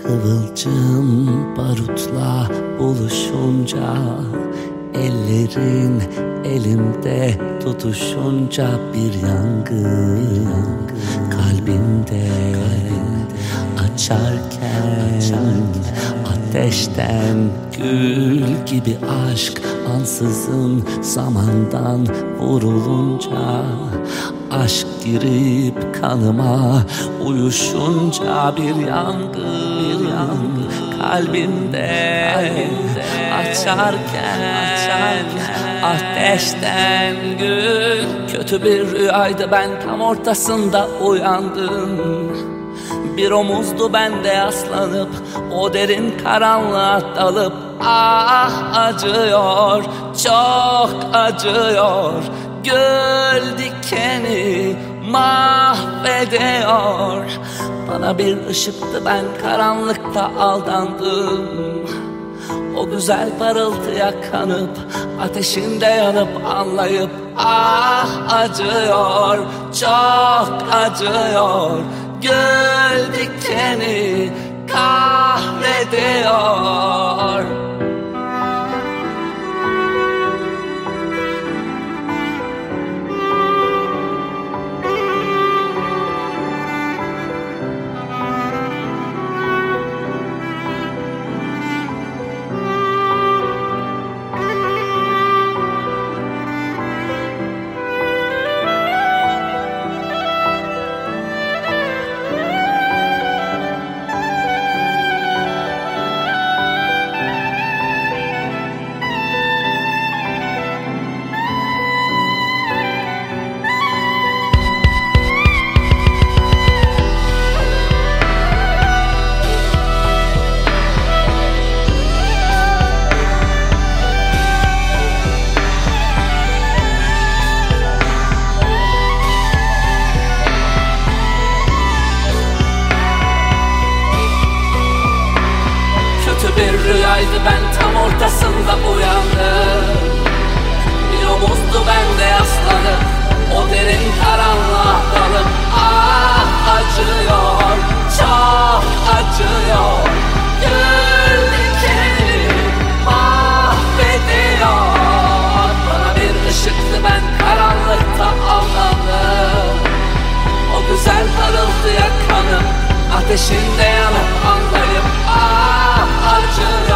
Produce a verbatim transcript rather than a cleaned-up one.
Kıvılcım barutla buluşunca, ellerin elimde tutuşunca bir yangın kalbimde, açarken ateşten gül gibi aşk ansızın zamandan vurulunca, aşk girip kanıma uyuşunca bir yangın, bir yangın kalbimde, açarken, açarken ateşten gül. Kötü bir rüyaydı, ben tam ortasında uyandım. Bir omuzdu bende yaslanıp, o derin karanlığa dalıp, ah acıyor, çok acıyor. Gül dikeni mahvediyor. Bana bir ışıktı, ben karanlıkta aldandım. O güzel parıltıya kanıp, ateşinde yanıp anlayıp, ah acıyor, çok acıyor. Gül dikeni kahrediyor. Ben tam ortasında uyandım. Bir omuzdu bende yaslanıp, o derin karanlığa dalıp, ah acıyor, çok acıyor. Gül dikeni mahvediyor. Bana bir ışıktı, ben karanlıkta aldandım. O güzel parıltıya kanıp, ateşinde yanıp anlayıp, ah acıyor.